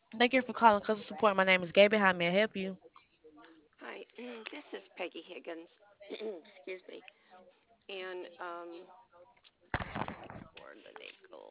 Thank you for calling Customer Support. My name is Gaby. How may I help you? Hi, this is Peggy Higgins. Excuse me. And where did they go?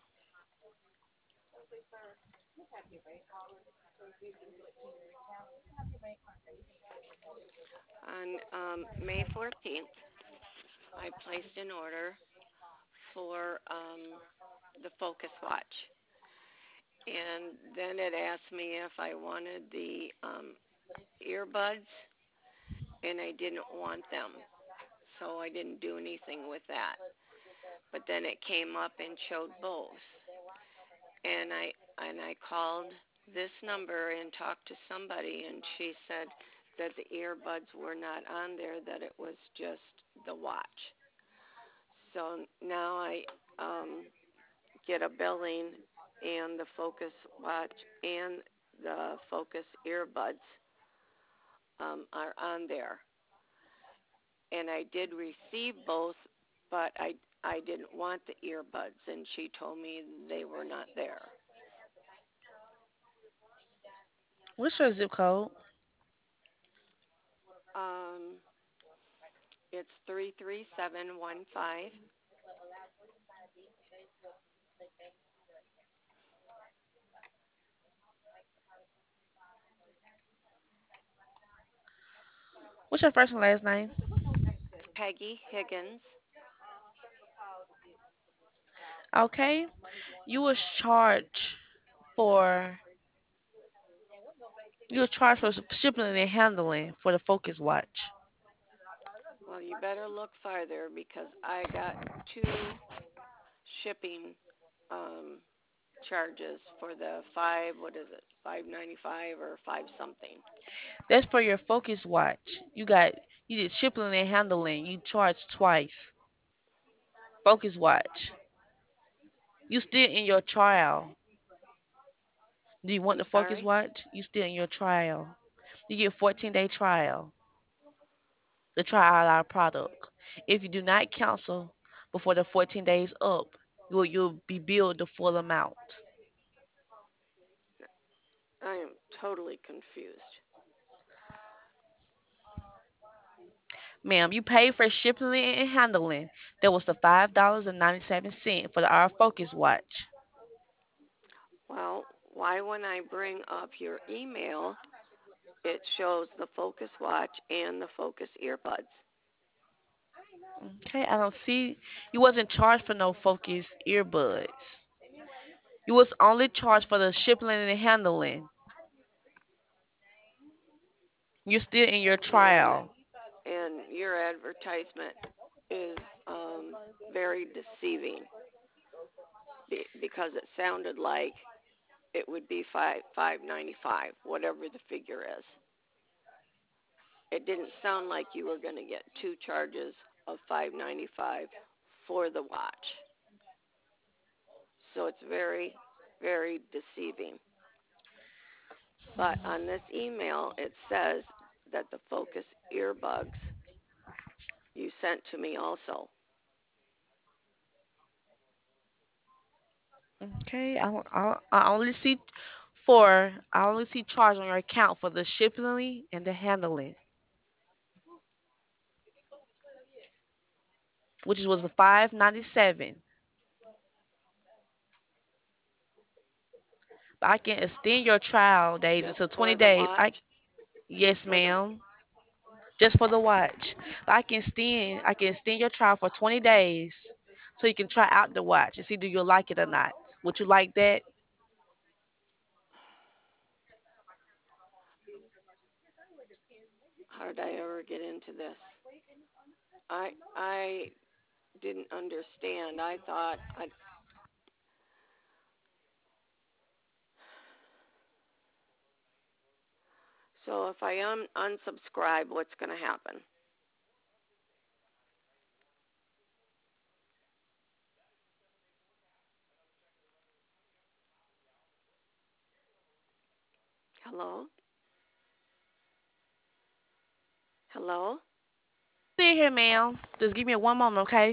On May 14th, I placed an order for the Focus Watch. And then it asked me if I wanted the earbuds, and I didn't want them. So I didn't do anything with that. But then it came up and showed both. And I called this number and talked to somebody, and she said that the earbuds were not on there, that it was just the watch. So now I get a billing, and the Focus Watch and the Focus earbuds are on there. And I did receive both, but I didn't want the earbuds, and she told me they were not there. What's your zip code? Um, it's 33715. What's your first and last name? Peggy Higgins. Okay. You was charged for you were charged for shipping and handling for the Focus Watch. Well, you better look farther because I got two shipping um, charges for the five, what is it, 595 or five something. That's for your Focus Watch. You did shipping and handling. You charged twice. Focus Watch. You still in your trial. Do you want I'm the Focus sorry. Watch? You still in your trial. You get a 14-day trial to try out our product. If you do not cancel before the 14 days up, you'll be billed the full amount. I am totally confused. Ma'am, you paid for shipping and handling. That was the $5.97 for our Focus Watch. Well, why when I bring up your email, it shows the Focus Watch and the Focus earbuds? Okay, I don't see you wasn't charged for no Focus earbuds. You was only charged for the shipping and handling. You're still in your And trial. and your advertisement is very deceiving because it sounded like it would be 595, whatever the figure is. It didn't sound like you were going to get two charges of 595 for the watch. So it's very, very deceiving. But on this email, it says that the Focus earbuds you sent to me also. Okay, I only see four. I only see charge on your account for the shipping and the handling, which was the 597. But I can extend your trial days Just until for 20 the days. watch, Yes, for the ma'am. Just for the watch. But I can extend your trial for 20 days so you can try out the watch and see do you like it or not. Would you like that? how did I ever get into this? I didn't understand. I thought so if I unsubscribe, what's going to happen? Hello? Hello? See here, ma'am. Just give me one moment, okay?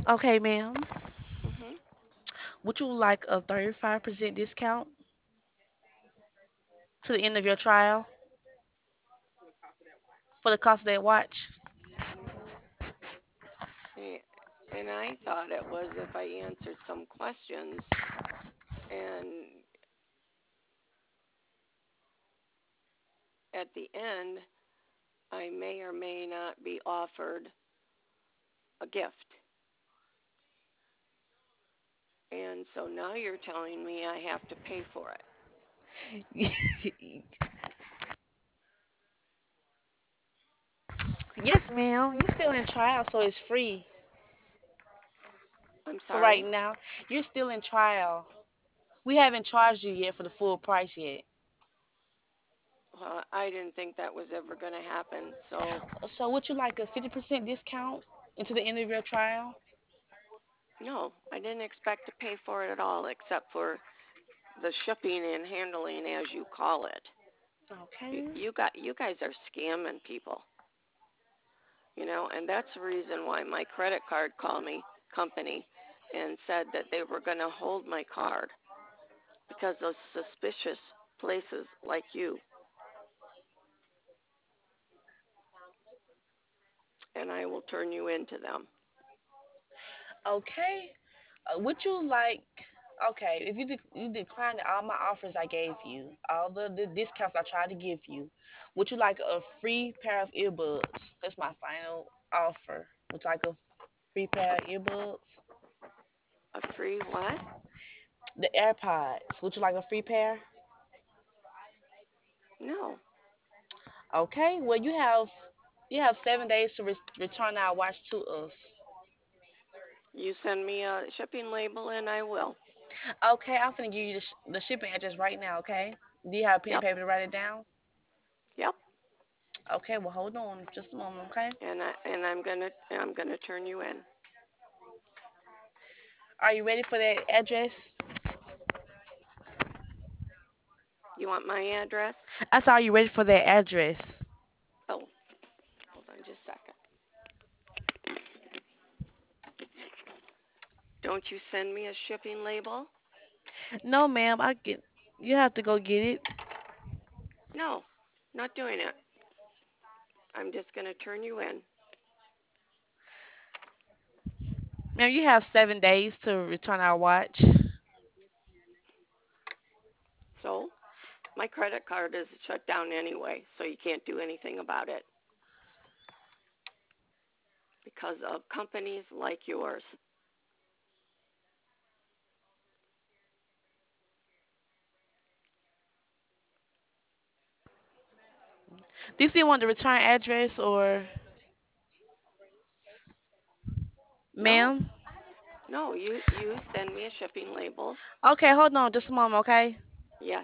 Okay, ma'am. Mhm. Would you like a 35% discount to the end of your trial for the cost of that watch? A- And I thought it was if I answered some questions and at the end I may or may not be offered a gift. And so now you're telling me I have to pay for it. Yes, ma'am. You're still in trial, so it's free I'm for right sorry. now. You're still in trial. We haven't charged you yet for the full price yet. Well, I didn't think that was ever going to happen. So, So would you like a 50% discount into the end of your trial? no, I didn't expect to pay for it at all except for the shipping and handling as you call it. Okay. You guys are scamming people, and that's the reason why my credit card called me company and said that they were going to hold my card because of suspicious places like you, and I will turn you into them. Okay. Would you like? Okay, if you decline all my offers I gave you, all the discounts I tried to give you, would you like a free pair of earbuds? That's my final offer. Would you like a free pair A, of earbuds? a free what? The AirPods. Would you like a free pair? No. Okay. Well, you have 7 days to return our watch to us. You send me a shipping label and I will. Okay, I'm gonna give you the shipping address right now. Okay. Do you have a pen and Yep. paper to write it down? Yep. Okay. Well, hold on just a moment. Okay. I'm gonna turn you in. Are you ready for that address? You want my address? I saw you ready for that address. Oh, hold on just a second. Don't you send me a shipping label? No, ma'am. I get. You have to go get it, No, not doing it. I'm just gonna turn you in. ma'am. You have 7 days to return our watch. So my credit card is shut down anyway, so you can't do anything about it because of companies like yours. Do you still want the return address or, No, ma'am? no, you send me a shipping label. Okay, hold on just a moment. Okay, Yes,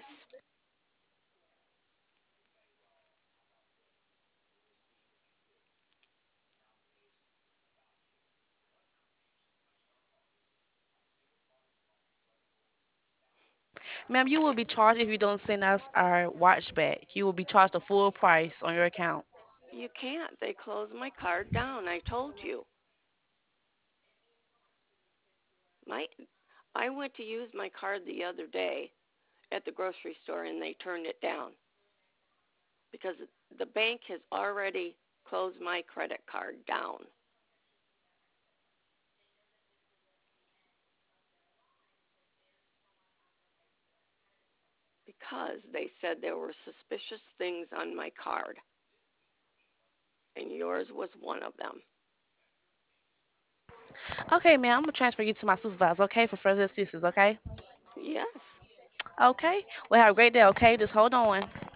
ma'am. You will be charged if you don't send us our watch back. You will be charged the full price on your account. you can't. They closed my card down. I told you. My I went to use my card the other day at the grocery store and they turned it down because the bank has already closed my credit card down because they said there were suspicious things on my card and yours was one of them. Okay, ma'am. I'm gonna transfer you to my supervisor. Okay, for further assistance. Okay. Yes. Okay. Well, have a great day. Okay, just hold on.